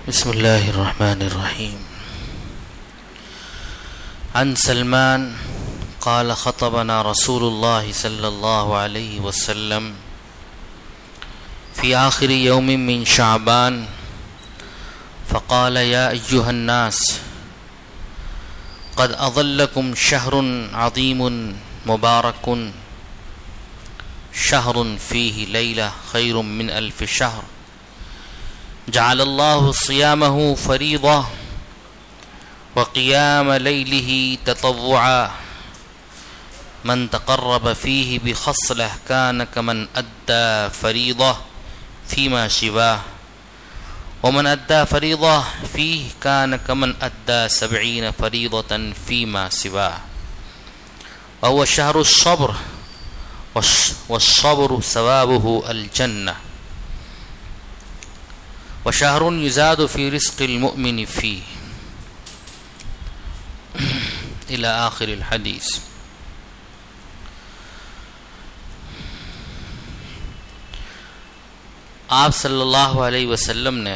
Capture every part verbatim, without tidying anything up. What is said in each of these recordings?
بسم الله الرحمن الرحيم. عن سلمان قال خطبنا رسول الله صلى الله عليه وسلم في آخر يوم من شعبان فقال يا أيها الناس قد أظلكم شهر عظيم مبارك شهر فيه ليلة خير من ألف شهر جعل الله صيامه فريضة وقيام ليله تطوعا من تقرب فيه بخصلة كان كمن أدى فريضة فيما سواه ومن أدى فريضة فيه كان كمن أدى سبعين فريضة فيما سواه وهو شهر الصبر والصبر ثوابه الجنة وشهر يزاد في رزق المؤمن فيه إلى آخر الحديث. آپ صلی اللہ علیہ وسلم نے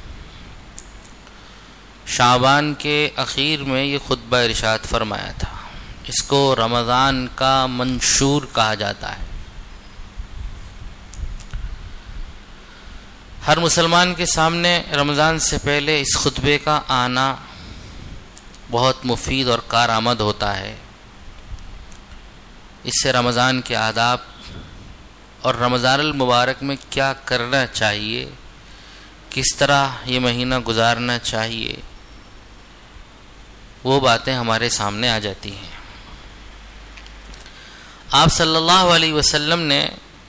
شعبان کے اخیر میں یہ خطبہ ارشاد فرمایا تھا. اس کو رمضان کا منشور کہا جاتا ہے. ہر مسلمان کے سامنے رمضان سے پہلے اس خطبے کا آنا بہت مفید اور کارآمد ہوتا ہے. اس سے رمضان کے آداب اور رمضان المبارک میں کیا کرنا چاہیے، کس طرح یہ مہینہ گزارنا چاہیے، وہ باتیں ہمارے سامنے آ جاتی ہیں. آپ صلی اللہ علیہ وسلم نے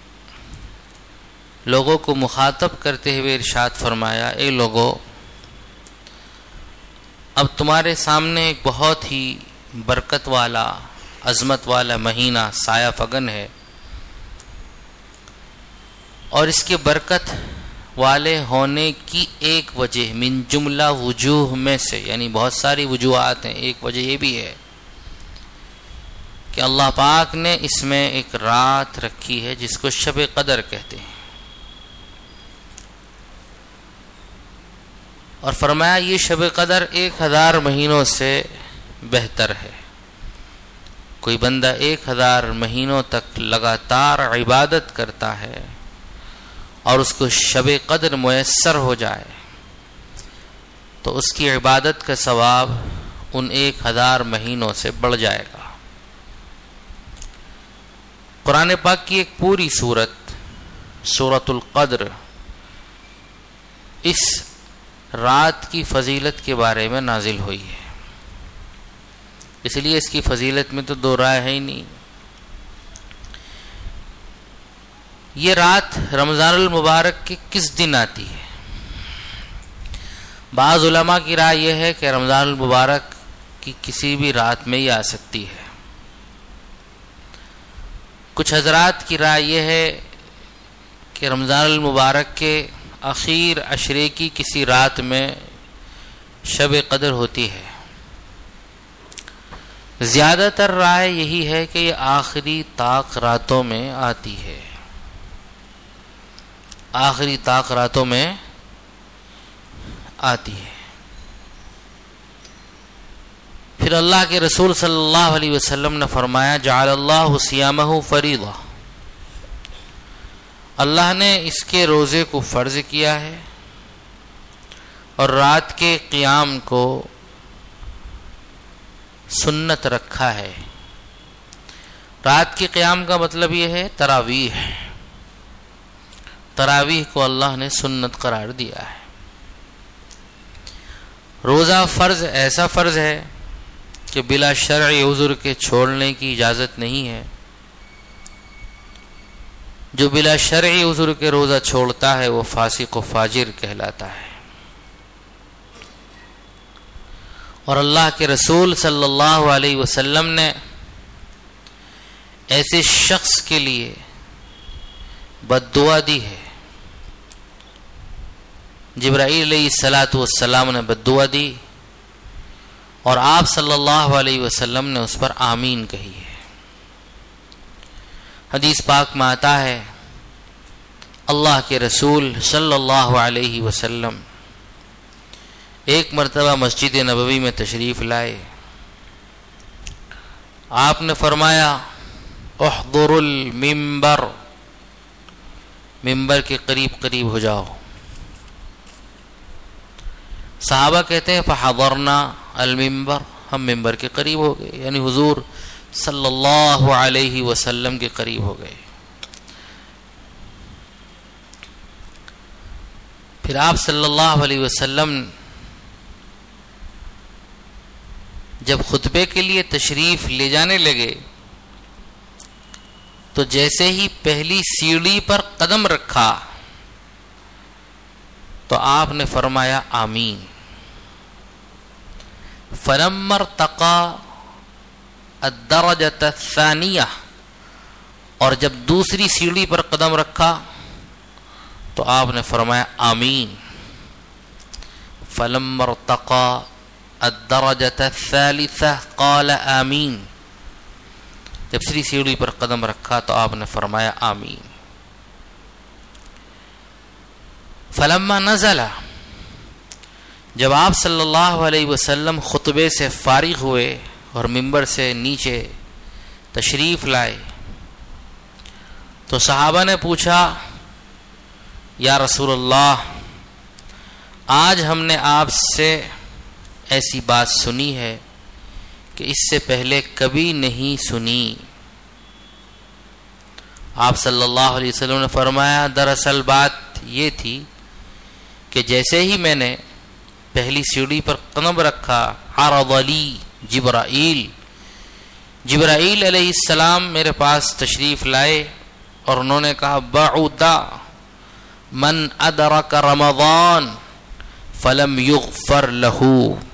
لوگوں کو مخاطب کرتے ہوئے ارشاد فرمایا، اے لوگو، اب تمہارے سامنے ایک بہت ہی برکت والا، عظمت والا مہینہ سایہ فگن ہے، اور اس کے برکت والے ہونے کی ایک وجہ من جملہ وجوہ میں سے، یعنی بہت ساری وجوہات ہیں، ایک وجہ یہ بھی ہے کہ اللہ پاک نے اس میں ایک رات رکھی ہے جس کو شب قدر کہتے ہیں، اور فرمایا یہ شب قدر ایک ہزار مہینوں سے بہتر ہے. کوئی بندہ ایک ہزار مہینوں تک لگاتار عبادت کرتا ہے اور اس کو شب قدر میسر ہو جائے تو اس کی عبادت کا ثواب ان ایک ہزار مہینوں سے بڑھ جائے گا. قرآن پاک کی ایک پوری سورت سورۃ القدر اس رات کی فضیلت کے بارے میں نازل ہوئی ہے، اس لیے اس کی فضیلت میں تو دو رائے ہے ہی نہیں. یہ رات رمضان المبارک کے کس دن آتی ہے؟ بعض علماء کی رائے یہ ہے کہ رمضان المبارک کی کسی بھی رات میں ہی آ سکتی ہے. کچھ حضرات کی رائے یہ ہے کہ رمضان المبارک کے اخیر عشرے کی کسی رات میں شب قدر ہوتی ہے. زیادہ تر رائے یہی ہے کہ یہ آخری طاق راتوں میں آتی ہے، آخری طاق راتوں میں آتی ہے. پھر اللہ کے رسول صلی اللہ علیہ وسلم نے فرمایا جعل اللہ صیامہ فریضہ، اللہ نے اس کے روزے کو فرض کیا ہے اور رات کے قیام کو سنت رکھا ہے. رات کے قیام کا مطلب یہ ہے تراویح، تراویح کو اللہ نے سنت قرار دیا ہے. روزہ فرض ایسا فرض ہے کہ بلا شرعی عذر کے چھوڑنے کی اجازت نہیں ہے. جو بلا شرعی عذر کے روزہ چھوڑتا ہے وہ فاسق و فاجر کہلاتا ہے. اور اللہ کے رسول صلی اللہ علیہ وسلم نے ایسے شخص کے لیے بد دعا دی ہے. جبرائیل علیہ الصلاۃ والسلام نے بد دعا دی اور آپ صلی اللہ علیہ وسلم نے اس پر آمین کہی ہے. حدیث پاک میں آتا ہے اللہ کے رسول صلی اللہ علیہ وسلم ایک مرتبہ مسجد نبوی میں تشریف لائے. آپ نے فرمایا احضر المنبر، ممبر کے قریب قریب ہو جاؤ. صحابہ کہتے ہیں فحضرنا المنبر، ہم ممبر کے قریب ہو گئے، یعنی حضور صلی اللہ علیہ وسلم کے قریب ہو گئے. پھر آپ صلی اللہ علیہ وسلم جب خطبے کے لیے تشریف لے جانے لگے تو جیسے ہی پہلی سیڑھی پر قدم رکھا تو آپ نے فرمایا آمین. فلما ارتقى الدرجة الثانية، اور جب دوسری سیڑھی پر قدم رکھا تو آپ نے فرمایا آمین. فلما ارتقى الدرجة الثالثة قال آمین، جب تیسری سیڑھی پر قدم رکھا تو آپ نے فرمایا آمین. فلما نزل، جب آپ صلی اللہ علیہ وسلم خطبے سے فارغ ہوئے اور ممبر سے نیچے تشریف لائے تو صحابہ نے پوچھا یا رسول اللہ، آج ہم نے آپ سے ایسی بات سنی ہے کہ اس سے پہلے کبھی نہیں سنی. آپ صلی اللہ علیہ وسلم نے فرمایا دراصل بات یہ تھی کہ جیسے ہی میں نے پہلی سیڑھی پر قدم رکھا عرض علی جبرائیل، جبرائیل علیہ السلام میرے پاس تشریف لائے اور انہوں نے کہا بعد من ادرک رمضان فلم یغفر لہ،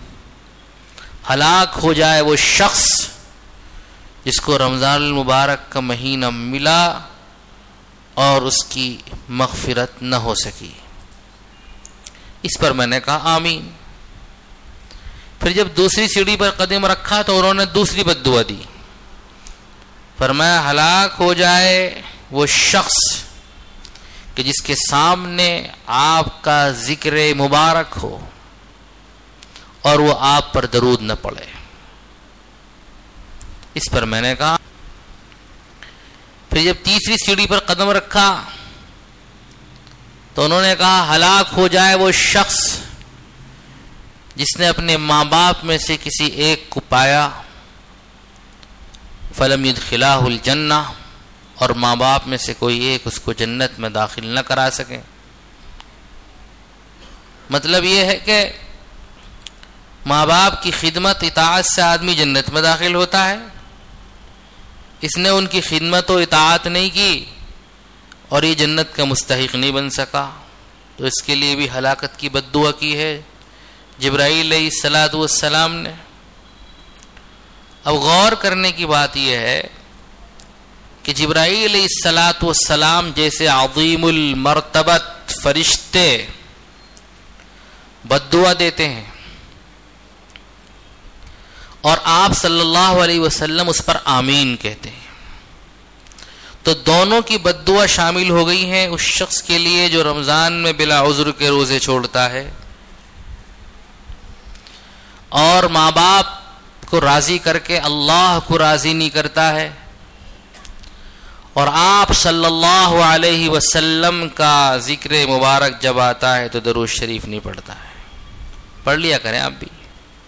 ہلاک ہو جائے وہ شخص جس کو رمضان المبارک کا مہینہ ملا اور اس کی مغفرت نہ ہو سکی. اس پر میں نے کہا آمین. پھر جب دوسری سیڑھی پر قدم رکھا تو انہوں نے دوسری بد دعا دی، فرمایا ہلاک ہو جائے وہ شخص کہ جس کے سامنے آپ کا ذکر مبارک ہو اور وہ آپ پر درود نہ پڑے. اس پر میں نے کہا. پھر جب تیسری سیڑھی پر قدم رکھا تو انہوں نے کہا ہلاک ہو جائے وہ شخص جس نے اپنے ماں باپ میں سے کسی ایک کو پایا فلم یدخلہ الجنہ، اور ماں باپ میں سے کوئی ایک اس کو جنت میں داخل نہ کرا سکے. مطلب یہ ہے کہ ماں باپ کی خدمت اطاعت سے آدمی جنت میں داخل ہوتا ہے. اس نے ان کی خدمت و اطاعت نہیں کی اور یہ جنت کا مستحق نہیں بن سکا تو اس کے لیے بھی ہلاکت کی بد دعا کی ہے جبرائیل علیہ الصلاۃ والسلام نے. اب غور کرنے کی بات یہ ہے کہ جبرائیل علیہ الصلاۃ والسلام جیسے عظیم المرتبت فرشتے بد دعا دیتے ہیں اور آپ صلی اللہ علیہ وسلم اس پر آمین کہتے ہیں، تو دونوں کی بد دعا شامل ہو گئی ہیں اس شخص کے لیے جو رمضان میں بلا عذر کے روزے چھوڑتا ہے اور ماں باپ کو راضی کر کے اللہ کو راضی نہیں کرتا ہے اور آپ صلی اللہ علیہ وسلم کا ذکر مبارک جب آتا ہے تو درود شریف نہیں پڑھتا ہے. پڑھ لیا کریں آپ بھی.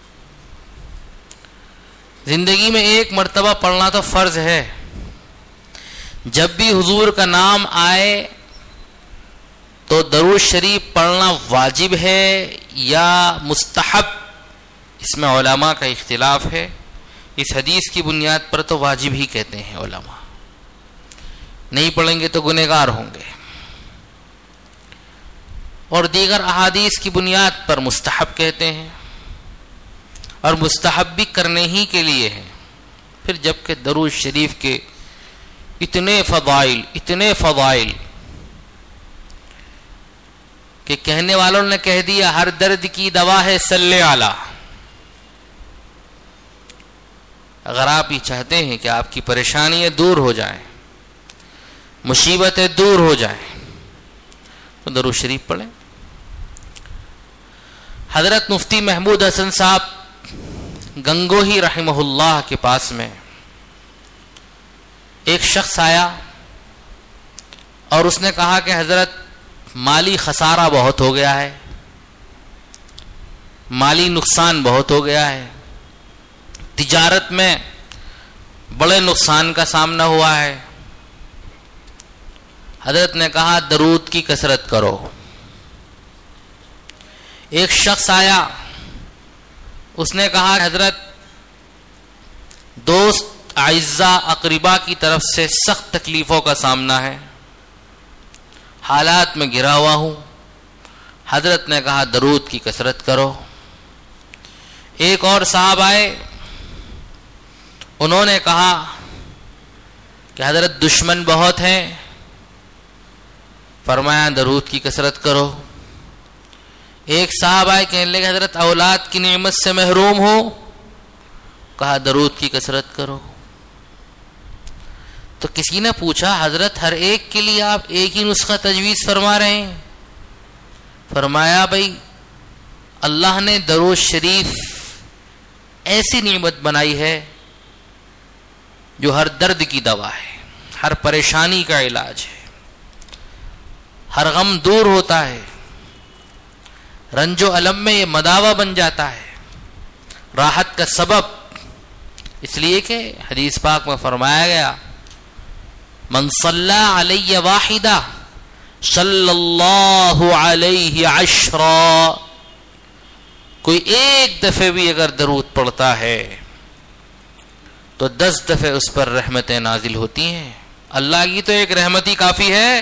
زندگی میں ایک مرتبہ پڑھنا تو فرض ہے. جب بھی حضور کا نام آئے تو درود شریف پڑھنا واجب ہے یا مستحب، اس میں علماء کا اختلاف ہے. اس حدیث کی بنیاد پر تو واجب ہی کہتے ہیں علماء، نہیں پڑھیں گے تو گنہگار ہوں گے، اور دیگر احادیث کی بنیاد پر مستحب کہتے ہیں اور مستحب بھی کرنے ہی کے لیے ہے. پھر جبکہ درود شریف کے اتنے فضائل اتنے فضائل کہ کہنے والوں نے کہہ دیا ہر درد کی دوا ہے صلی علی. اگر آپ یہ چاہتے ہیں کہ آپ کی پریشانیاں دور ہو جائیں، مصیبتیں دور ہو جائیں، تو درود شریف پڑھیں. حضرت مفتی محمود حسن صاحب گنگوہی رحمہ اللہ کے پاس میں ایک شخص آیا اور اس نے کہا کہ حضرت مالی خسارہ بہت ہو گیا ہے، مالی نقصان بہت ہو گیا ہے، تجارت میں بڑے نقصان کا سامنا ہوا ہے۔ حضرت نے کہا درود کی کثرت کرو۔ ایک شخص آیا، اس نے کہا حضرت دوست اعزاء اقربا کی طرف سے سخت تکلیفوں کا سامنا ہے، حالات میں گرا ہوا ہوں۔ حضرت نے کہا درود کی کثرت کرو۔ ایک اور صاحب آئے، انہوں نے کہا کہ حضرت دشمن بہت ہیں، فرمایا درود کی کثرت کرو۔ ایک صاحب آئے کہنے لگے حضرت اولاد کی نعمت سے محروم ہو، کہا درود کی کثرت کرو۔ تو کسی نے پوچھا حضرت ہر ایک کے لیے آپ ایک ہی نسخہ تجویز فرما رہے ہیں؟ فرمایا بھائی اللہ نے درود شریف ایسی نعمت بنائی ہے جو ہر درد کی دوا ہے، ہر پریشانی کا علاج ہے، ہر غم دور ہوتا ہے، رنج و الم میں یہ مداوا بن جاتا ہے، راحت کا سبب، اس لیے کہ حدیث پاک میں فرمایا گیا من صلی علی واحدہ صلی اللہ علیہ عشرا، کوئی ایک دفعہ بھی اگر درود پڑھتا ہے تو دس دفعہ اس پر رحمتیں نازل ہوتی ہیں۔ اللہ کی تو ایک رحمت ہی کافی ہے،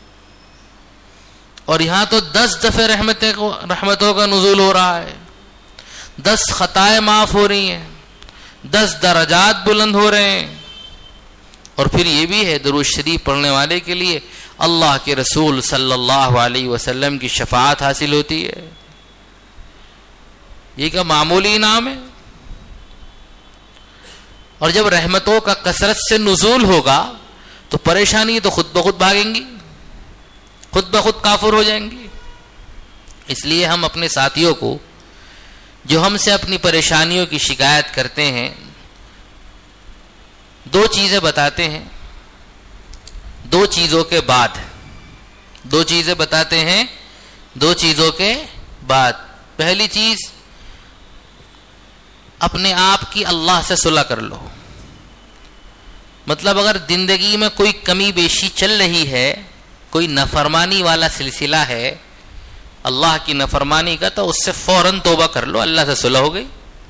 اور یہاں تو دس دفعہ رحمتیں رحمتوں کا نزول ہو رہا ہے، دس خطائیں معاف ہو رہی ہیں، دس درجات بلند ہو رہے ہیں۔ اور پھر یہ بھی ہے درود شریف پڑھنے والے کے لیے اللہ کے رسول صلی اللہ علیہ وسلم کی شفاعت حاصل ہوتی ہے۔ یہ کیا معمولی انعام ہے؟ اور جب رحمتوں کا کثرت سے نزول ہوگا تو پریشانی تو خود بخود بھاگیں گی، خود بخود کافر ہو جائیں گی۔ اس لیے ہم اپنے ساتھیوں کو جو ہم سے اپنی پریشانیوں کی شکایت کرتے ہیں دو چیزیں بتاتے ہیں، دو چیزوں کے بعد دو چیزیں بتاتے ہیں دو چیزوں کے بعد پہلی چیز اپنے آپ کی اللہ سے صلح کر لو۔ مطلب اگر زندگی میں کوئی کمی بیشی چل رہی ہے، کوئی نافرمانی والا سلسلہ ہے اللہ کی نافرمانی کا، تو اس سے فوراً توبہ کر لو، اللہ سے صلح ہو گئی۔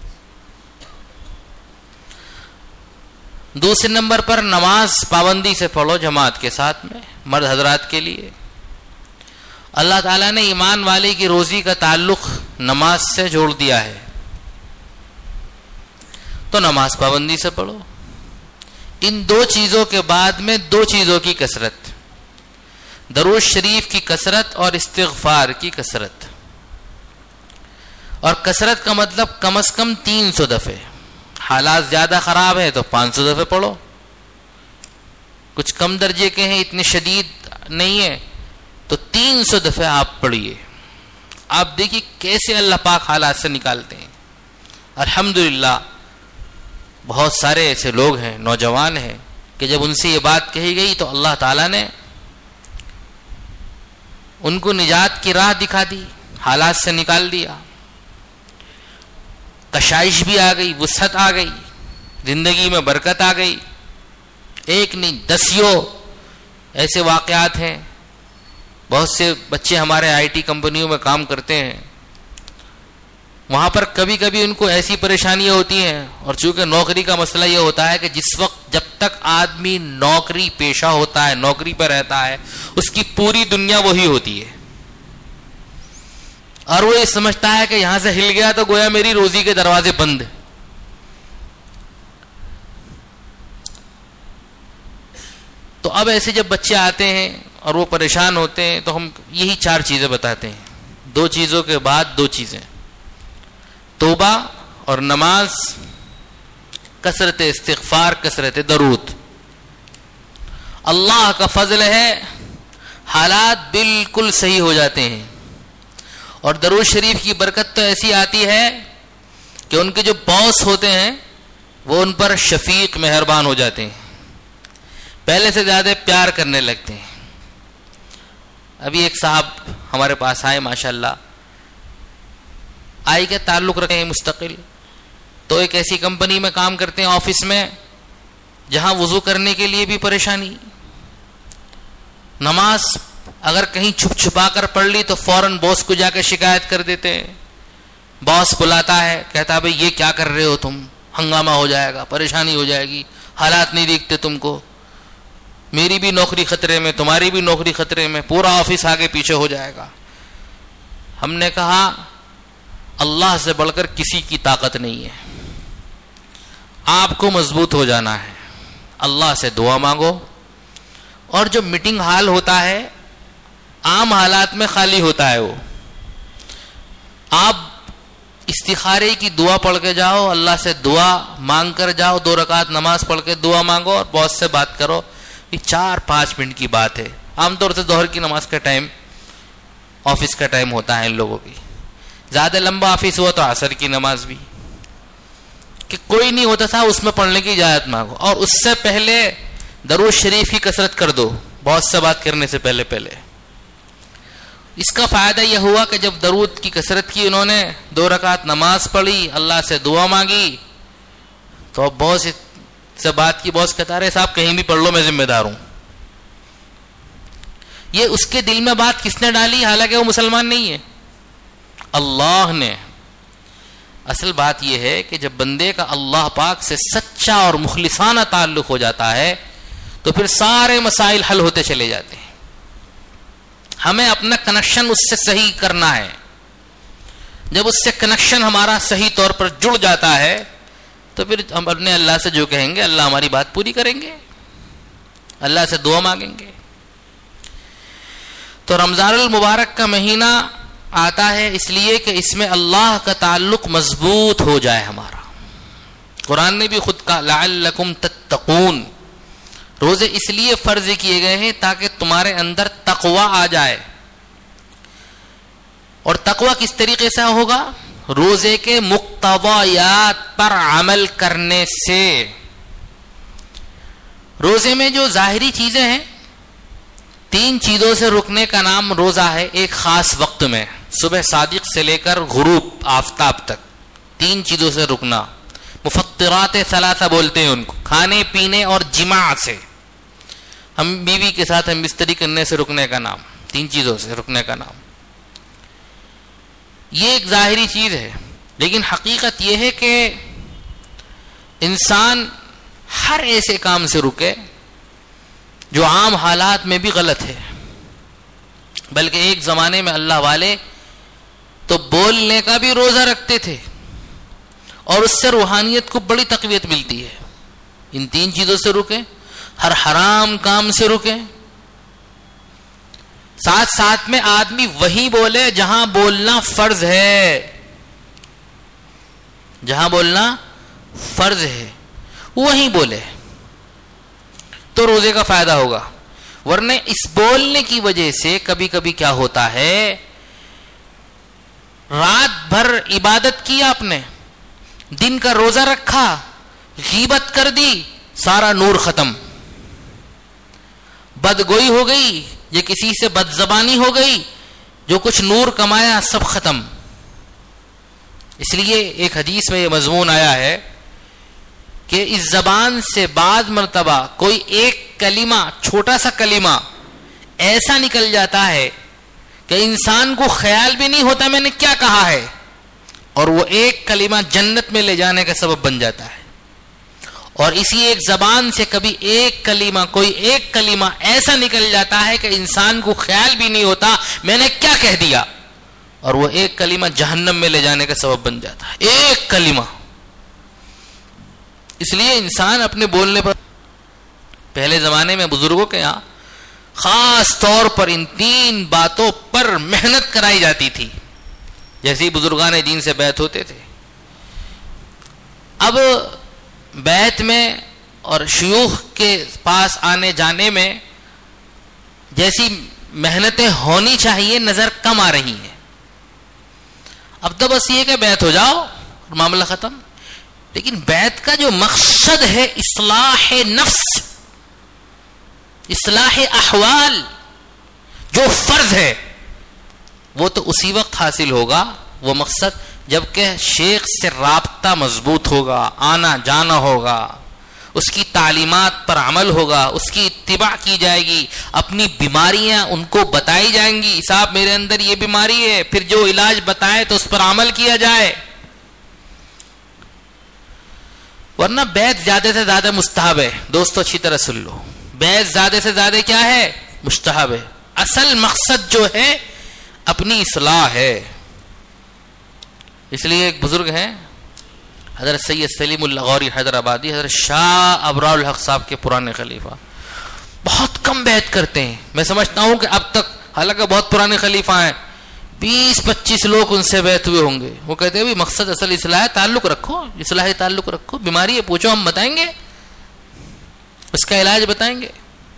دوسرے نمبر پر نماز پابندی سے پڑھو جماعت کے ساتھ میں، مرد حضرات کے لیے۔ اللہ تعالیٰ نے ایمان والے کی روزی کا تعلق نماز سے جوڑ دیا ہے، تو نماز پابندی سے پڑھو۔ ان دو چیزوں کے بعد میں دو چیزوں کی کثرت، درود شریف کی کثرت اور استغفار کی کثرت۔ اور کثرت کا مطلب کم از کم تین سو دفعے، حالات زیادہ خراب ہیں تو پانچ سو دفعے پڑھو، کچھ کم درجے کے ہیں اتنے شدید نہیں ہے تو تین سو دفعے آپ پڑھیے۔ آپ دیکھیے کیسے اللہ پاک حالات سے نکالتے ہیں۔ الحمدللہ بہت سارے ایسے لوگ ہیں، نوجوان ہیں، کہ جب ان سے یہ بات کہی گئی تو اللہ تعالیٰ نے ان کو نجات کی راہ دکھا دی، حالات سے نکال دیا، کشائش بھی آ گئی، وسعت آ گئی، زندگی میں برکت آ گئی۔ ایک نہیں دسیوں ایسے واقعات ہیں۔ بہت سے بچے ہمارے آئی ٹی کمپنیوں میں کام کرتے ہیں، وہاں پر کبھی کبھی ان کو ایسی پریشانیاں ہوتی ہیں، اور چونکہ نوکری کا مسئلہ یہ ہوتا ہے کہ جس وقت جب تک آدمی نوکری پیشہ ہوتا ہے، نوکری پہ رہتا ہے، اس کی پوری دنیا وہی ہوتی ہے، اور وہ یہ سمجھتا ہے کہ یہاں سے ہل گیا تو گویا میری روزی کے دروازے بند۔ تو اب ایسے جب بچے آتے ہیں اور وہ پریشان ہوتے ہیں تو ہم یہی چار چیزیں بتاتے ہیں، دو چیزوں کے بعد دو چیزیں، توبہ اور نماز، کثرت استغفار، کثرت درود۔ اللہ کا فضل ہے حالات بالکل صحیح ہو جاتے ہیں، اور درود شریف کی برکت تو ایسی آتی ہے کہ ان کے جو باس ہوتے ہیں وہ ان پر شفیق مہربان ہو جاتے ہیں, پہلے سے زیادہ پیار کرنے لگتے ہیں. ابھی ایک صاحب ہمارے پاس آئے, ماشاءاللہ آئی کے تعلق رکھے ہیں مستقل, تو ایک ایسی کمپنی میں کام کرتے ہیں آفس میں جہاں وضو کرنے کے لیے بھی پریشانی, نماز اگر کہیں چھپ چھپا کر پڑھ لی تو فوراً باس کو جا کے شکایت کر دیتے ہیں. باس بلاتا ہے, کہتا ہے بھئی یہ کیا کر رہے ہو تم, ہنگامہ ہو جائے گا, پریشانی ہو جائے گی, حالات نہیں دیکھتے تم کو, میری بھی نوکری خطرے میں, تمہاری بھی نوکری خطرے میں, پورا آفس آگے پیچھے ہو جائے گا. ہم نے کہا اللہ سے بڑھ کر کسی کی طاقت نہیں ہے, آپ کو مضبوط ہو جانا ہے, اللہ سے دعا مانگو. اور جو میٹنگ ہال ہوتا ہے عام حالات میں خالی ہوتا ہے, وہ آپ استخارے کی دعا پڑھ کے جاؤ, اللہ سے دعا مانگ کر جاؤ, دو رکعت نماز پڑھ کے دعا مانگو اور باس سے بات کرو. یہ چار پانچ منٹ کی بات ہے. عام طور سے ظہر کی نماز کا ٹائم آفس کا ٹائم ہوتا ہے ان لوگوں کی, زیادہ لمبا آفس ہوا تو عصر کی نماز بھی, کہ کوئی نہیں ہوتا صاحب اس میں پڑھنے کی اجازت مانگو, اور اس سے پہلے درود شریف کی کثرت کر دو باس سے بات کرنے سے پہلے پہلے. اس کا فائدہ یہ ہوا کہ جب درود کی کثرت کی, انہوں نے دو رکعت نماز پڑھی, اللہ سے دعا مانگی, تو باس سے بات کی, باس کہتا رہے صاحب کہیں بھی پڑھ لو, میں ذمہ دار ہوں. یہ اس کے دل میں بات کس نے ڈالی, حالانکہ وہ مسلمان نہیں ہے, اللہ نے. اصل بات یہ ہے کہ جب بندے کا اللہ پاک سے سچا اور مخلصانہ تعلق ہو جاتا ہے تو پھر سارے مسائل حل ہوتے چلے جاتے ہیں. ہمیں اپنا کنیکشن اس سے صحیح کرنا ہے. جب اس سے کنیکشن ہمارا صحیح طور پر جڑ جاتا ہے تو پھر ہم اپنے اللہ سے جو کہیں گے اللہ ہماری بات پوری کریں گے, اللہ سے دعا مانگیں گے. تو رمضان المبارک کا مہینہ آتا ہے اس لیے کہ اس میں اللہ کا تعلق مضبوط ہو جائے ہمارا. قرآن نے بھی خود کہا لعلکم تتقون, روزے اس لیے فرض کیے گئے ہیں تاکہ تمہارے اندر تقوی آ جائے. اور تقوی کس طریقے سے ہوگا, روزے کے مقتضیات پر عمل کرنے سے. روزے میں جو ظاہری چیزیں ہیں, تین چیزوں سے رکنے کا نام روزہ ہے. ایک خاص وقت میں, صبح صادق سے لے کر غروب آفتاب تک, تین چیزوں سے رکنا. مفطرات ثلاثہ بولتے ہیں ان کو, کھانے پینے اور جماع سے, ہم بیوی کے ساتھ ہم بستری کرنے سے رکنے کا نام, تین چیزوں سے رکنے کا نام. یہ ایک ظاہری چیز ہے, لیکن حقیقت یہ ہے کہ انسان ہر ایسے کام سے رکے جو عام حالات میں بھی غلط ہے. بلکہ ایک زمانے میں اللہ والے تو بولنے کا بھی روزہ رکھتے تھے اور اس سے روحانیت کو بڑی تقویت ملتی ہے. ان تین چیزوں سے رکیں, ہر حرام کام سے رکیں, ساتھ ساتھ میں آدمی وہی بولے جہاں بولنا فرض ہے, جہاں بولنا فرض ہے وہیں بولے تو روزے کا فائدہ ہوگا. ورنہ اس بولنے کی وجہ سے کبھی کبھی کیا ہوتا ہے, رات بھر عبادت کی آپ نے, دن کا روزہ رکھا, غیبت کر دی, سارا نور ختم, بدگوئی ہو گئی, یہ کسی سے بد زبانی ہو گئی, جو کچھ نور کمایا سب ختم. اس لیے ایک حدیث میں یہ مضمون آیا ہے کہ اس زبان سے بعض مرتبہ کوئی ایک کلمہ, چھوٹا سا کلمہ ایسا نکل جاتا ہے کہ انسان کو خیال بھی نہیں ہوتا میں نے کیا کہا ہے, اور وہ ایک کلمہ جنت میں لے جانے کا سبب بن جاتا ہے. اور اسی ایک زبان سے کبھی ایک کلمہ, کوئی ایک کلمہ ایسا نکل جاتا ہے کہ انسان کو خیال بھی نہیں ہوتا میں نے کیا کہہ دیا, اور وہ ایک کلمہ جہنم میں لے جانے کا سبب بن جاتا ہے. ایک کلمہ. اس لیے انسان اپنے بولنے پر, پہلے زمانے میں بزرگوں کے یہاں خاص طور پر ان تین باتوں پر محنت کرائی جاتی تھی, جیسے بزرگان دین سے بیعت ہوتے تھے. اب بیعت میں اور شیوخ کے پاس آنے جانے میں جیسی محنتیں ہونی چاہیے نظر کم آ رہی ہیں. اب تو بس یہ کہ بیعت ہو جاؤ اور معاملہ ختم. لیکن بیعت کا جو مقصد ہے اصلاح نفس، اصلاح احوال، جو فرض ہے وہ تو اسی وقت حاصل ہوگا وہ مقصد جبکہ شیخ سے رابطہ مضبوط ہوگا، آنا جانا ہوگا، اس کی تعلیمات پر عمل ہوگا، اس کی اتباع کی جائے گی، اپنی بیماریاں ان کو بتائی جائیں گی، صاحب میرے اندر یہ بیماری ہے، پھر جو علاج بتائے تو اس پر عمل کیا جائے. ورنہ بیعت زیادہ سے زیادہ مستحب ہے. دوستو اچھی طرح سن لو، بیعت زیادہ سے زیادہ کیا ہے؟ مستحب ہے. اصل مقصد جو ہے اپنی اصلاح ہے. اس لیے ایک بزرگ ہیں حضرت سید سلیم اللہ غوری حیدرآبادی، حضرت شاہ ابرار الحق صاحب کے پرانے خلیفہ، بہت کم بیعت کرتے ہیں. میں سمجھتا ہوں کہ اب تک، حالانکہ بہت پرانے خلیفہ ہیں، بیس پچیس لوگ ان سے بیعت ہوئے ہوں گے. وہ کہتے ہیں بھی مقصد اصل اصلاح، تعلق رکھو، اصلاحی تعلق رکھو، بیماری ہے پوچھو ہم بتائیں گے، اس کا علاج بتائیں گے.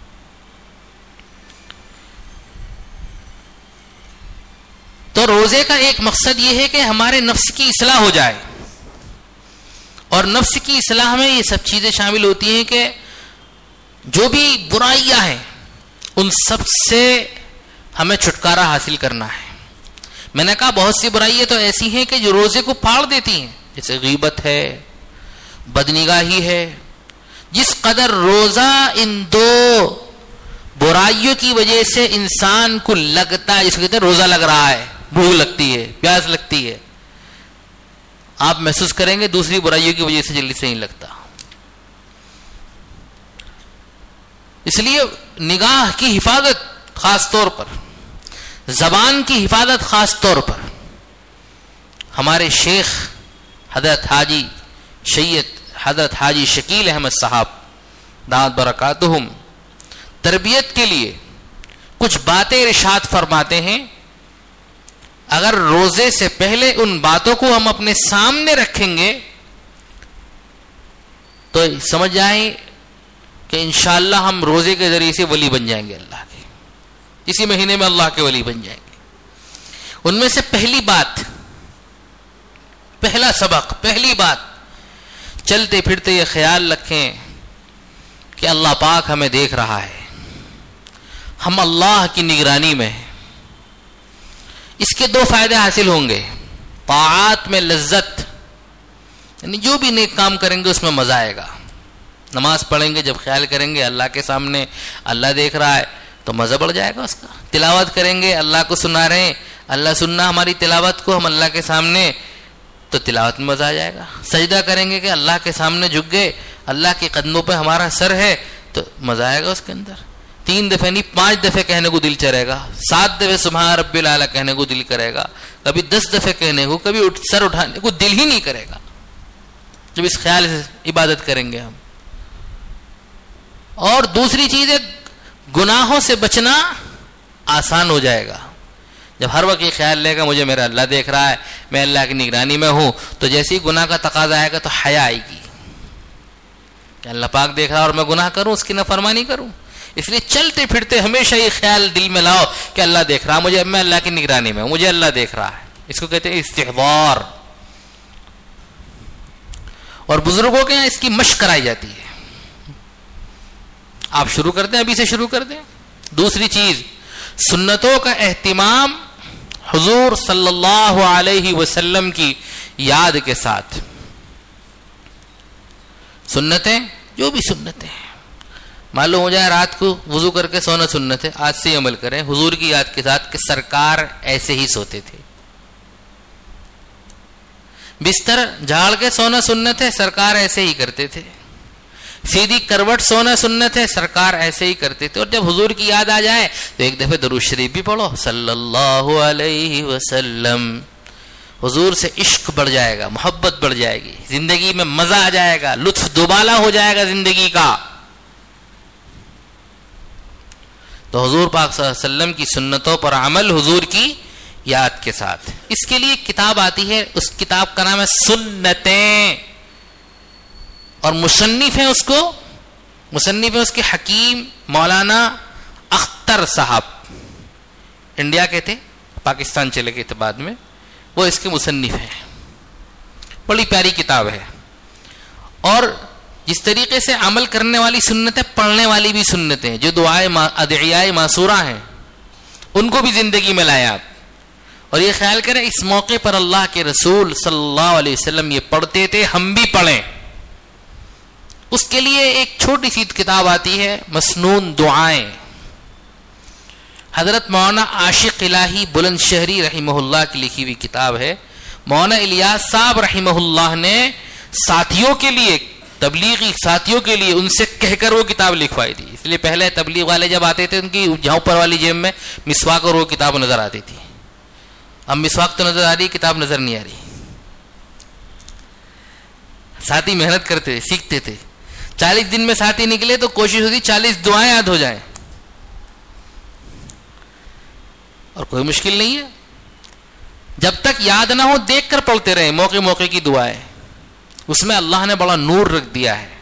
تو روزے کا ایک مقصد یہ ہے کہ ہمارے نفس کی اصلاح ہو جائے، اور نفس کی اصلاح میں یہ سب چیزیں شامل ہوتی ہیں کہ جو بھی برائیاں ہیں ان سب سے ہمیں چھٹکارا حاصل کرنا ہے. میں نے کہا بہت سی برائیاں تو ایسی ہیں کہ جو روزے کو پھاڑ دیتی ہیں، جیسے غیبت ہے، بدنگاہی ہے. جس قدر روزہ ان دو برائیوں کی وجہ سے انسان کو لگتا ہے، جس کو کہتے ہیں روزہ لگ رہا ہے، بھوک لگتی ہے، پیاس لگتی ہے، آپ محسوس کریں گے دوسری برائیوں کی وجہ سے جلدی سے نہیں لگتا. اس لیے نگاہ کی حفاظت خاص طور پر، زبان کی حفاظت خاص طور پر، ہمارے شیخ حضرت حاجی سید حضرت حاجی شکیل احمد صاحب دامت برکاتہم تربیت کے لیے کچھ باتیں ارشاد فرماتے ہیں. اگر روزے سے پہلے ان باتوں کو ہم اپنے سامنے رکھیں گے تو سمجھ جائیں کہ انشاءاللہ ہم روزے کے ذریعے سے ولی بن جائیں گے اللہ کے، اسی مہینے میں اللہ کے ولی بن جائیں گے. ان میں سے پہلی بات، پہلا سبق، پہلی بات، چلتے پھرتے یہ خیال رکھیں کہ اللہ پاک ہمیں دیکھ رہا ہے، ہم اللہ کی نگرانی میں ہیں. اس کے دو فائدے حاصل ہوں گے. طاعات میں لذت، یعنی جو بھی نیک کام کریں گے اس میں مزہ آئے گا. نماز پڑھیں گے جب خیال کریں گے اللہ کے سامنے اللہ دیکھ رہا ہے تو مزہ بڑھ جائے گا اس کا. تلاوت کریں گے اللہ کو سنا رہے ہیں، اللہ سننا ہماری تلاوت کو، ہم اللہ کے سامنے، تو تلاوت میں مزہ آ جائے گا. سجدہ کریں گے کہ اللہ کے سامنے جھک گئے، اللہ کے قدموں پہ ہمارا سر ہے، تو مزہ آئے گا اس کے اندر. تین دفعہ نہیں پانچ دفعہ کہنے کو دل چرے گا، سات دفعہ سبحان رب الاعلی کہنے کو دل کرے گا، کبھی دس دفعہ کہنے کو، کبھی سر اٹھانے کو دل ہی نہیں کرے گا جب اس خیال سے عبادت کریں گے ہم. اور دوسری چیز ہے گناہوں سے بچنا آسان ہو جائے گا. جب ہر وقت یہ خیال لے گا مجھے میرا اللہ دیکھ رہا ہے، میں اللہ کی نگرانی میں ہوں، تو جیسے ہی گناہ کا تقاضا آئے گا تو حیا آئے گی کہ اللہ پاک دیکھ رہا ہے اور میں گناہ کروں، اس کی نافرمانی کروں. اس لیے چلتے پھرتے ہمیشہ یہ خیال دل میں لاؤ کہ اللہ دیکھ رہا، مجھے میں اللہ کی نگرانی میں ہوں، مجھے اللہ دیکھ رہا ہے. اس کو کہتے ہیں استحضار. اور بزرگوں کے یہاں اس کی مشق کرائی جاتی ہے. آپ شروع کر دیں، ابھی سے شروع کر دیں. دوسری چیز، سنتوں کا اہتمام حضور صلی اللہ علیہ وسلم کی یاد کے ساتھ. سنتیں، جو بھی سنتیں ہیں، معلوم ہو جائے رات کو وضو کر کے سونا سنت ہے، آج سے ہی عمل کریں حضور کی یاد کے ساتھ کہ سرکار ایسے ہی سوتے تھے. بستر جھاڑ کے سونا سنت ہے، سرکار ایسے ہی کرتے تھے. سیدھی کروٹ سونا سنت ہے، سرکار ایسے ہی کرتے تھے. اور جب حضور کی یاد آ جائے تو ایک دفعہ درود شریف بھی پڑھو صلی اللہ علیہ وسلم. حضور سے عشق بڑھ جائے گا، محبت بڑھ جائے گی، زندگی میں مزہ آ جائے گا، لطف دوبالا ہو جائے گا زندگی کا. تو حضور پاک صلی اللہ علیہ وسلم کی سنتوں پر عمل حضور کی یاد کے ساتھ. اس کے لیے ایک کتاب آتی ہے، اس کتاب کا نام ہے سنتیں، اور مصنف ہیں اس کو مصنف ہیں اس کے حکیم مولانا اختر صاحب. انڈیا کے تھے، پاکستان چلے گئے تھے بعد میں. وہ اس کے مصنف ہیں. بڑی پیاری کتاب ہے. اور جس طریقے سے عمل کرنے والی سنتیں پڑھنے والی بھی سنتیں جو دعائیں ادعیائے معصورہ ہیں ان کو بھی زندگی میں لائے آپ. اور یہ خیال کریں اس موقع پر اللہ کے رسول صلی اللہ علیہ وسلم یہ پڑھتے تھے, ہم بھی پڑھیں. اس کے لیے ایک چھوٹی سی کتاب آتی ہے مسنون دعائیں. حضرت مولانا عاشق الہی بلند شہری رحمہ اللہ کی لکھی ہوئی کتاب ہے. مولانا الیاس صاحب رحمہ اللہ نے ساتھیوں کے لیے, تبلیغی ساتھیوں کے لیے ان سے کہہ کر وہ کتاب لکھوائی تھی. اس لیے پہلے تبلیغ والے جب آتے تھے ان کی جہاں اوپر والی جیب میں مسواک اور وہ کتاب نظر آتی تھی. اب مسواک تو نظر آ رہی, کتاب نظر نہیں آ رہی. ساتھی محنت کرتے سیکھتے تھے. چالیس دن میں ساتھی نکلے تو کوشش ہوتی چالیس دعائیں یاد ہو جائیں, اور کوئی مشکل نہیں ہے. جب تک یاد نہ ہو دیکھ کر پڑھتے رہے موقع موقع کی دعائیں, اس میں اللہ نے بڑا نور رکھ دیا ہے.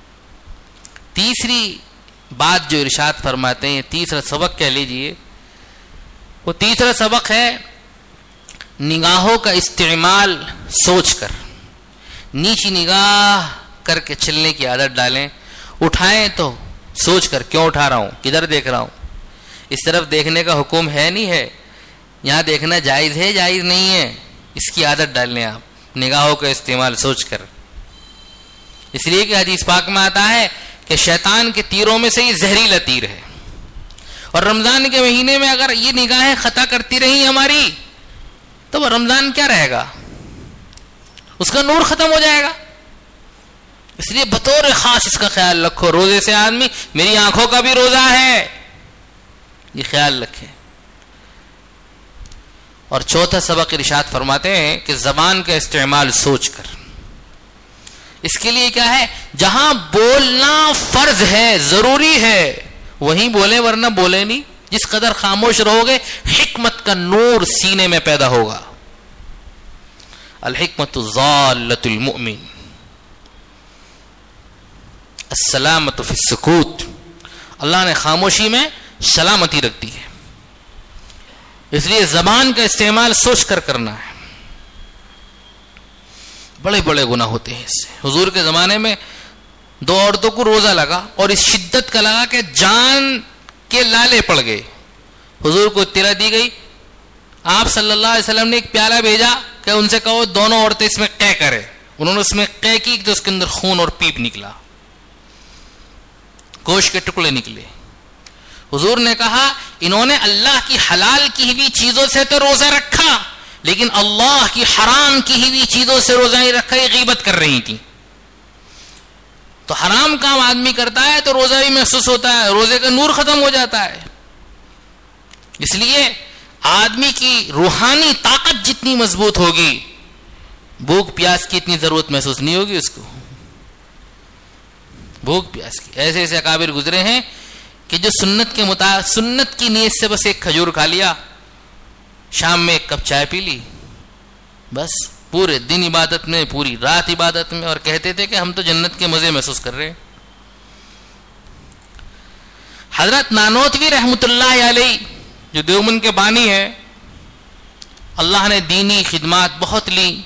تیسری بات جو ارشاد فرماتے ہیں, تیسرا سبق کہہ لیجئے, وہ تیسرا سبق ہے نگاہوں کا استعمال سوچ کر. نیچی نگاہ کر کے چلنے کی عادت ڈالیں. اٹھائیں تو سوچ کر کیوں اٹھا رہا ہوں, کدھر دیکھ رہا ہوں. اس طرف دیکھنے کا حکم ہے نہیں ہے, یہاں دیکھنا جائز ہے جائز نہیں ہے, اس کی عادت ڈال لیں آپ نگاہوں کا استعمال سوچ کر. اس لیے کہ حدیث پاک میں آتا ہے کہ شیطان کے تیروں میں سے یہ زہریلا تیر ہے, اور رمضان کے مہینے میں اگر یہ نگاہیں خطا کرتی رہی ہماری تو وہ رمضان کیا رہے گا, اس کا نور ختم ہو جائے گا. اس لیے بطور خاص اس کا خیال رکھو. روزے سے آدمی میری آنکھوں کا بھی روزہ ہے, یہ خیال رکھیں. اور چوتھا سبق ارشاد فرماتے ہیں کہ زبان کا استعمال سوچ کر. اس کے لیے کیا ہے, جہاں بولنا فرض ہے ضروری ہے وہیں بولیں, ورنہ بولے نہیں. جس قدر خاموش رہو گے حکمت کا نور سینے میں پیدا ہوگا. الحکمت ضالۃ المؤمن, السلامۃ فی السکوت. اللہ نے خاموشی میں سلامتی رکھ دی ہے. اس لیے زبان کا استعمال سوچ کر کرنا ہے. بڑے بڑے گناہ ہوتے ہیں اس سے. حضور کے زمانے میں دو عورتوں کو روزہ لگا اور اس شدت کا لگا کہ جان کے لالے پڑ گئے. حضور کو اطلاع دی گئی, آپ صلی اللہ علیہ وسلم نے ایک پیالہ بھیجا کہ ان سے کہو دونوں عورتیں اس میں قے کرے. انہوں نے اس میں قے کی تو اس کے اندر خون اور پیپ نکلا, گوشت کے ٹکڑے نکلے. حضور نے کہا انہوں نے اللہ کی حلال کی ہوئی چیزوں سے تو روزہ رکھا, لیکن اللہ کی حرام کی ہوئی چیزوں سے روزہ نہیں رکھا, یہ غیبت کر رہی تھی. تو حرام کام آدمی کرتا ہے تو روزہ بھی محسوس ہوتا ہے, روزے کا نور ختم ہو جاتا ہے. اس لیے آدمی کی روحانی طاقت جتنی مضبوط ہوگی, بھوک پیاس کی اتنی ضرورت محسوس نہیں ہوگی اس کو. بھوک پیاس کی ایسے ایسے اکابر گزرے ہیں کہ جو سنت کے مطابق سنت کی نیت سے بس ایک کھجور کھا لیا, شام میں ایک کپ چائے پی لی, بس پورے دن عبادت میں, پوری رات عبادت میں, اور کہتے تھے کہ ہم تو جنت کے مزے محسوس کر رہے ہیں. حضرت نانوتوی رحمت اللہ علیہ جو دیوبند کے بانی ہے, اللہ نے دینی خدمات بہت لی,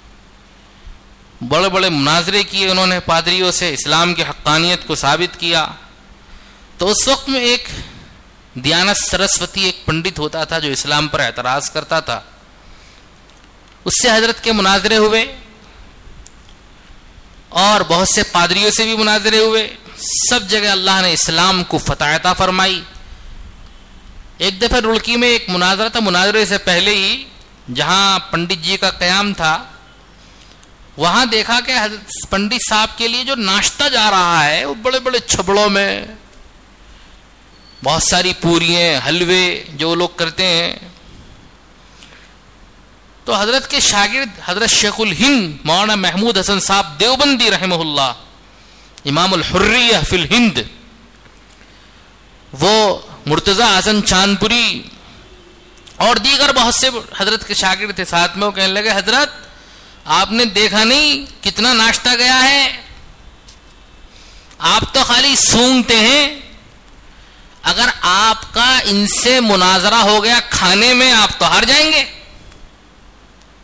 بڑے بڑے مناظرے کیے انہوں نے پادریوں سے, اسلام کی حقانیت کو ثابت کیا. تو اس وقت میں ایک دیانت سرسوتی ایک پنڈت ہوتا تھا جو اسلام پر اعتراض کرتا تھا, اس سے حضرت کے مناظرے ہوئے, اور بہت سے پادریوں سے بھی مناظرے ہوئے. سب جگہ اللہ نے اسلام کو فتح عطا فرمائی. ایک دفعہ رڑکی میں ایک مناظرہ تھا, مناظرے سے پہلے ہی جہاں پنڈت جی کا قیام تھا وہاں دیکھا کہ حضرت پنڈت صاحب کے لیے جو ناشتہ جا رہا ہے وہ بڑے بڑے چھبڑوں میں, بہت ساری پوریاں حلوے جو لوگ کرتے ہیں. تو حضرت کے شاگرد حضرت شیخ الہند مولانا محمود حسن صاحب دیوبندی رحمہ اللہ, امام الحریہ فی الہند, وہ مرتضی حسن چاندپوری اور دیگر بہت سے حضرت کے شاگرد تھے ساتھ میں, وہ کہنے لگے حضرت آپ نے دیکھا نہیں کتنا ناشتہ گیا ہے, آپ تو خالی سونگتے ہیں, اگر آپ کا ان سے مناظرہ ہو گیا کھانے میں آپ تو ہار جائیں گے.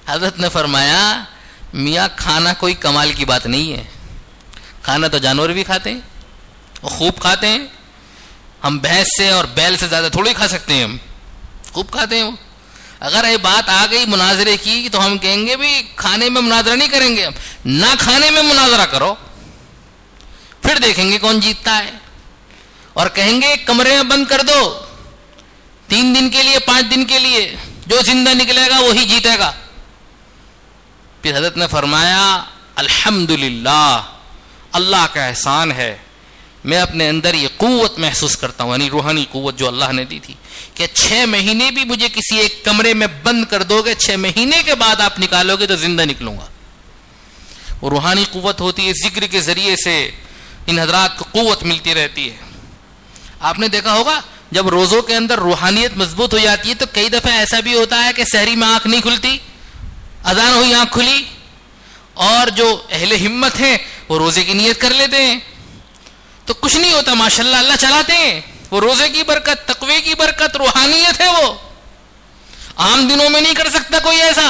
حضرت نے فرمایا میاں کھانا کوئی کمال کی بات نہیں ہے، کھانا تو جانور بھی کھاتے ہیں اور خوب کھاتے ہیں. ہم بھینس سے اور بیل سے زیادہ تھوڑی کھا سکتے ہیں، ہم خوب کھاتے ہیں وہ. اگر یہ بات آ گئی مناظرے کی تو ہم کہیں گے بھی کھانے میں مناظرہ نہیں کریں گے، ہم نہ کھانے میں مناظرہ کرو، پھر دیکھیں گے کون جیتتا ہے. اور کہیں گے کمرے میں بند کر دو تین دن کے لیے، پانچ دن کے لیے، جو زندہ نکلے گا وہی جیتے گا. پھر حضرت نے فرمایا الحمدللہ، اللہ کا احسان ہے، میں اپنے اندر یہ قوت محسوس کرتا ہوں، یعنی روحانی قوت جو اللہ نے دی تھی، کہ چھ مہینے بھی مجھے کسی ایک کمرے میں بند کر دو گے، چھ مہینے کے بعد آپ نکالو گے تو زندہ نکلوں گا. وہ روحانی قوت ہوتی ہے، ذکر کے ذریعے سے ان حضرات کو قوت ملتی رہتی ہے. آپ نے دیکھا ہوگا جب روزوں کے اندر روحانیت مضبوط ہو جاتی ہے تو کئی دفعہ ایسا بھی ہوتا ہے کہ سحری میں آنکھ نہیں کھلتی، اذان ہوئی آنکھ کھلی، اور جو اہل ہمت ہیں وہ روزے کی نیت کر لیتے ہیں تو کچھ نہیں ہوتا، ماشاءاللہ اللہ چلاتے ہیں. وہ روزے کی برکت، تقوی کی برکت، روحانیت ہے. وہ عام دنوں میں نہیں کر سکتا کوئی ایسا.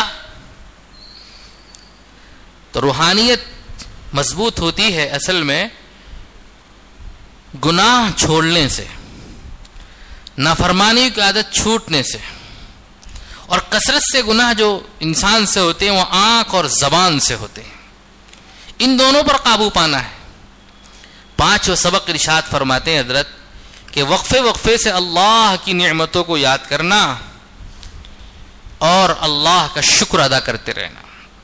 تو روحانیت مضبوط ہوتی ہے اصل میں گناہ چھوڑنے سے، نافرمانی کی عادت چھوٹنے سے. اور کثرت سے گناہ جو انسان سے ہوتے ہیں وہ آنکھ اور زبان سے ہوتے ہیں. ان دونوں پر قابو پانا ہے. پانچوں سبق ارشاد فرماتے ہیں حضرت کہ وقفے وقفے سے اللہ کی نعمتوں کو یاد کرنا اور اللہ کا شکر ادا کرتے رہنا.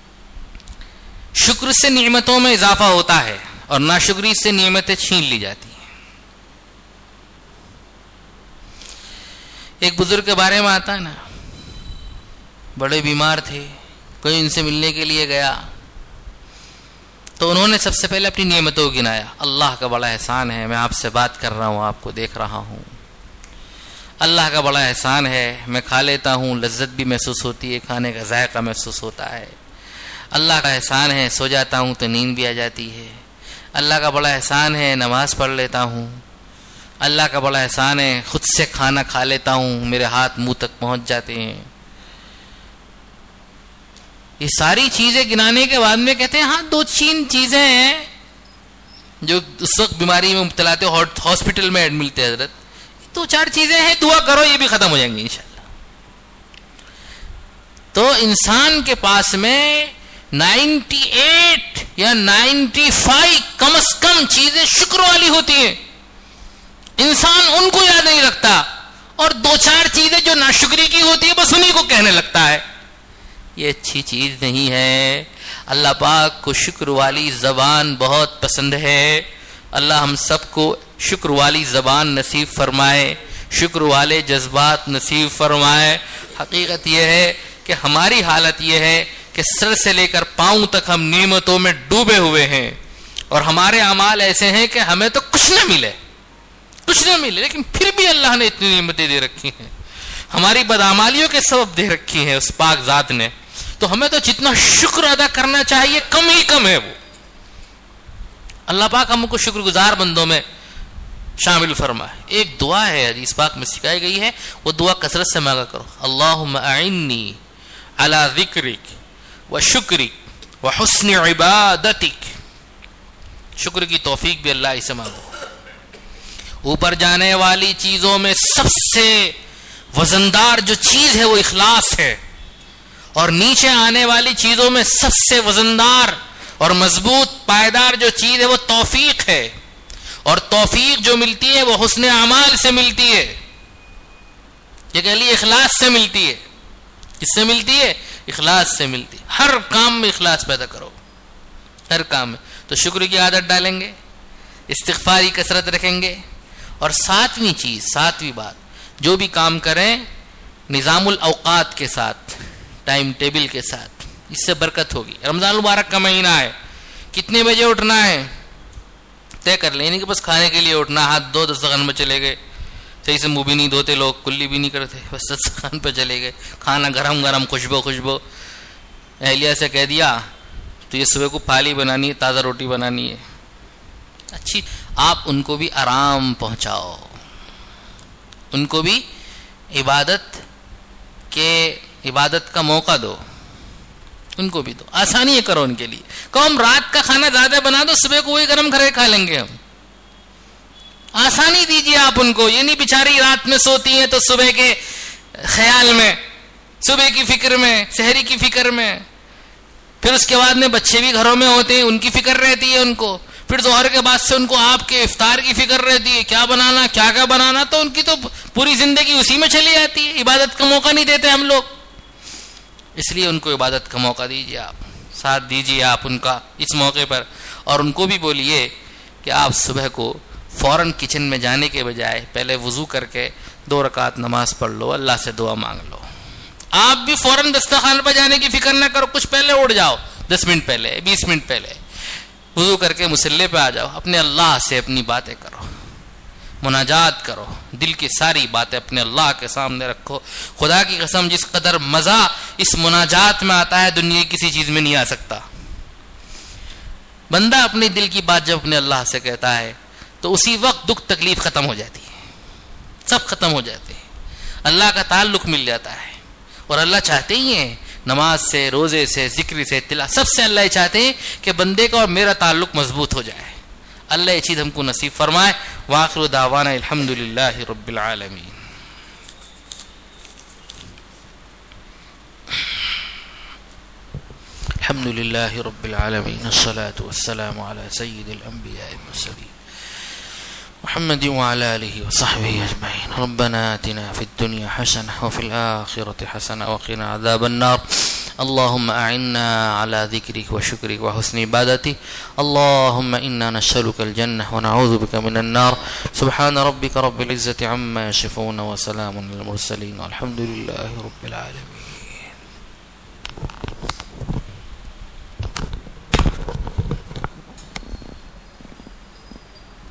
شکر سے نعمتوں میں اضافہ ہوتا ہے اور ناشکری سے نعمتیں چھین لی جاتی ہیں. ایک بزرگ کے بارے میں آتا ہے نا، بڑے بیمار تھے، کوئی ان سے ملنے کے لیے گیا تو انہوں نے سب سے پہلے اپنی نعمتوں کو گنایا. اللہ کا بڑا احسان ہے، میں آپ سے بات کر رہا ہوں، آپ کو دیکھ رہا ہوں. اللہ کا بڑا احسان ہے، میں کھا لیتا ہوں، لذت بھی محسوس ہوتی ہے، کھانے کا ذائقہ محسوس ہوتا ہے. اللہ کا احسان ہے، سو جاتا ہوں تو نیند بھی آ جاتی ہے. اللہ کا بڑا احسان ہے، نماز پڑھ لیتا ہوں. اللہ کا بڑا احسان ہے، خود سے کھانا کھا لیتا ہوں، میرے ہاتھ منہ تک پہنچ جاتے ہیں. یہ ساری چیزیں گنانے کے بعد میں کہتے ہیں ہاں دو تین چیزیں ہیں جو اس وقت بیماری میں مبتلا تھے، ہاسپٹل میں ایڈمٹ تھے حضرت، دو چار چیزیں ہیں، دعا کرو یہ بھی ختم ہو جائیں گی انشاءاللہ. تو انسان کے پاس میں نائنٹی ایٹ یا نائنٹی فائیو کم از کم چیزیں شکر والی ہوتی ہیں. انسان ان کو یاد نہیں رکھتا اور دو چار چیزیں جو ناشکری کی ہوتی ہے بس انہیں کو کہنے لگتا ہے. یہ اچھی چیز نہیں ہے. اللہ پاک کو شکر والی زبان بہت پسند ہے. اللہ ہم سب کو شکر والی زبان نصیب فرمائے، شکر والے جذبات نصیب فرمائے. حقیقت یہ ہے کہ ہماری حالت یہ ہے کہ سر سے لے کر پاؤں تک ہم نعمتوں میں ڈوبے ہوئے ہیں اور ہمارے اعمال ایسے ہیں کہ ہمیں تو کچھ نہ ملے، کچھ نہ ملے، لیکن پھر بھی اللہ نے اتنی نعمتیں دے رکھی ہیں، ہماری بدعمالیوں کے سبب دے رکھی ہیں اس پاک ذات نے. تو ہمیں تو جتنا شکر ادا کرنا چاہیے کم ہی کم ہے وہ. اللہ پاک ہم کو شکر گزار بندوں میں شامل فرمائے. ایک دعا ہے حدیث پاک میں سکھائی گئی ہے، وہ دعا کثرت سے مانگا کرو. اللہم اعنی علی ذکرک و شکرک و حسن عبادتک. شکر کی توفیق بھی اللہ سے مانگو. اوپر جانے والی چیزوں میں سب سے وزندار جو چیز ہے وہ اخلاص ہے، اور نیچے آنے والی چیزوں میں سب سے وزندار اور مضبوط پائیدار جو چیز ہے وہ توفیق ہے. اور توفیق جو ملتی ہے وہ حسن اعمال سے ملتی ہے، یہ کہہ لیے اخلاص سے ملتی ہے. کس سے ملتی ہے؟ اخلاص سے ملتی ہے. ہر کام میں اخلاص پیدا کرو، ہر کام میں. تو شکر کی عادت ڈالیں گے، استغفاری کثرت رکھیں گے. اور ساتویں چیز، ساتویں بات، جو بھی کام کریں نظام الاوقات کے ساتھ، ٹائم ٹیبل کے ساتھ، اس سے برکت ہوگی. رمضان مبارک کا مہینہ ہے، کتنے بجے اٹھنا ہے طے کر لیں، نہیں کہ بس کھانے کے لیے اٹھنا، ہاتھ دو دسترخوان میں چلے گئے، صحیح سے منہ بھی نہیں دھوتے لوگ، کلی بھی نہیں کرتے، بس دسترخوان پہ چلے گئے، کھانا گرم گرم خوشبو خوشبو. اہلیہ سے کہہ دیا تو یہ صبح کو پھالی بنانی ہے، تازہ روٹی بنانی ہے اچھی. آپ ان کو بھی آرام پہنچاؤ، ان کو بھی عبادت کے عبادت کا موقع دو. ان کو بھی دو, آسانی کرو ان کے لیے. قوم رات کا کھانا زیادہ بنا دو, صبح کو وہی گرم کر کے کھا لیں گے ہم. آسانی دیجیے آپ ان کو. یہ نہیں بیچاری رات میں سوتی ہیں تو صبح کے خیال میں, صبح کی فکر میں, سحری کی فکر میں, پھر اس کے بعد میں بچے بھی گھروں میں ہوتے ہیں, ان کی فکر رہتی ہے ان کو, پھر ظہر کے بعد سے ان کو آپ کے افطار کی فکر رہتی ہے, کیا بنانا کیا کیا بنانا, تو ان کی تو پوری زندگی اسی میں چلی جاتی ہے. عبادت کا موقع نہیں دیتے ہم لوگ, اس لیے ان کو عبادت کا موقع دیجیے, آپ ساتھ دیجیے آپ ان کا اس موقع پر. اور ان کو بھی بولیے کہ آپ صبح کو فوراً کچن میں جانے کے بجائے پہلے وضو کر کے دو رکعت نماز پڑھ لو, اللہ سے دعا مانگ لو. آپ بھی فوراً دسترخوان پر جانے کی فکر نہ کرو, کچھ پہلے اٹھ جاؤ, دس منٹ پہلے, بیس منٹ پہلے وضو کر کے مصلی پہ آ جاؤ, اپنے اللہ سے اپنی باتیں کرو, مناجات کرو, دل کی ساری باتیں اپنے اللہ کے سامنے رکھو. خدا کی قسم جس قدر مزہ اس مناجات میں آتا ہے دنیا کسی چیز میں نہیں آ سکتا. بندہ اپنے دل کی بات جب اپنے اللہ سے کہتا ہے تو اسی وقت دکھ تکلیف ختم ہو جاتی ہے, سب ختم ہو جاتے ہیں, اللہ کا تعلق مل جاتا ہے. اور اللہ چاہتے ہی ہیں نماز سے, روزے سے, ذکر سے, تلاوت, سب سے اللہ یہ چاہتے ہیں کہ بندے کا اور میرا تعلق مضبوط ہو جائے. اللہ یہ چیز ہم کو نصیب فرمائے. وآخر دعوانا الحمد للہ رب العالمین. الحمد للہ رب العالمین, الصلاة والسلام علی سید الانبیاء والمرسلین محمد وعلى آله وصحبه أجمعين. ربنا آتنا في الدنيا حسنة وفي الآخرة حسنة وقنا عذاب النار. اللهم أعنا على ذكرك وشكرك وحسن عبادتك. اللهم إنا نسألك الجنة ونعوذ بك من النار. سبحان ربك رب العزة عما يصفون وسلام على المرسلين والحمد لله رب العالمين.